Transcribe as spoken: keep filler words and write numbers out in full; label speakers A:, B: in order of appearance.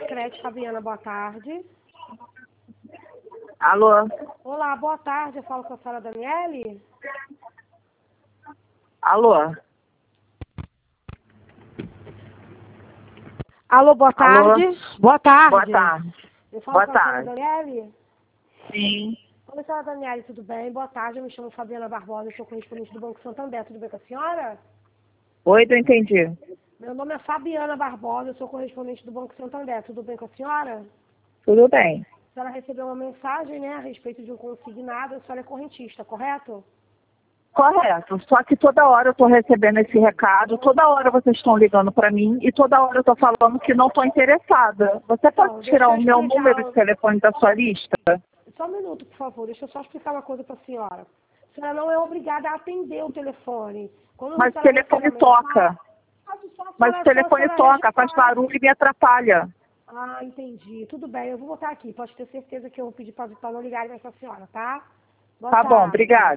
A: Sicredi, Fabiana, boa tarde.
B: Alô?
A: Olá, boa tarde. Eu falo com a senhora Daniele?
B: Alô?
A: Alô, boa tarde.
B: Alô?
A: Boa tarde.
B: Boa tarde.
A: Eu falo
B: Boa
A: com a senhora
B: tarde.
A: Daniele?
B: Sim.
A: Oi, senhora Daniele, tudo bem? Boa tarde, eu me chamo Fabiana Barbosa, eu sou correspondente do Banco Santander, tudo bem com a senhora?
B: Oi, não entendi.
A: Meu nome é Fabiana Barbosa, eu sou correspondente do Banco Santander, tudo bem com a senhora?
B: Tudo bem.
A: A senhora recebeu uma mensagem, né, a respeito de um consignado, a senhora é correntista, correto?
B: Correto. Só que toda hora eu estou recebendo esse recado, toda hora vocês estão ligando para mim e toda hora eu estou falando que não estou interessada. Você
A: Então,
B: pode
A: deixa
B: tirar
A: eu
B: o meu
A: explicar.
B: número de telefone da sua lista?
A: Só um minuto, por favor, deixa eu só explicar uma coisa para a senhora. A senhora não é obrigada a atender o telefone. Quando a
B: Mas o
A: senhora recebe
B: telefone
A: a mensagem,
B: toca.
A: pode só a
B: Mas o
A: senhora, só a
B: telefone
A: senhora
B: toca, faz
A: registrar.
B: barulho e me atrapalha.
A: Ah, entendi. Tudo bem, eu vou botar aqui. Pode ter certeza que eu vou pedir para não ligarem mais para a senhora, tá? Boa
B: Tá bom,
A: tarde.
B: obrigada.